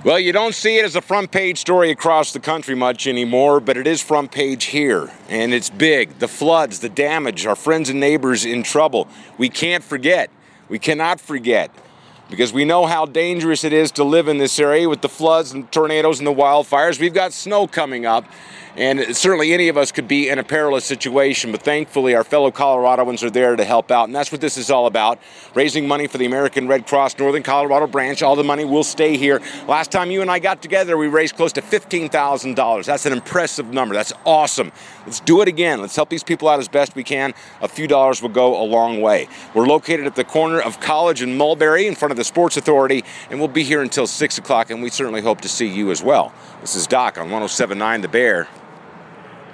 Well, you don't see it as a front page story across the country much anymore, but it is front page here, and it's big. The floods, the damage, our friends and neighbors in trouble. We can't forget. We cannot forget, because we know how dangerous it is to live in this area with the floods and tornadoes and the wildfires. We've got snow coming up, and certainly any of us could be in a perilous situation, but thankfully our fellow Coloradoans are there to help out, and that's what this is all about, raising money for the American Red Cross Northern Colorado branch. All the money will stay here. Last time you and I got together, we raised close to $15,000. That's an impressive number. That's awesome. Let's do it again. Let's help these people out as best we can. A few dollars will go a long way. We're located at the corner of College and Mulberry in front of the Sports Authority, and we'll be here until 6 o'clock, and we certainly hope to see you as well. This is Doc on 107.9 The Bear.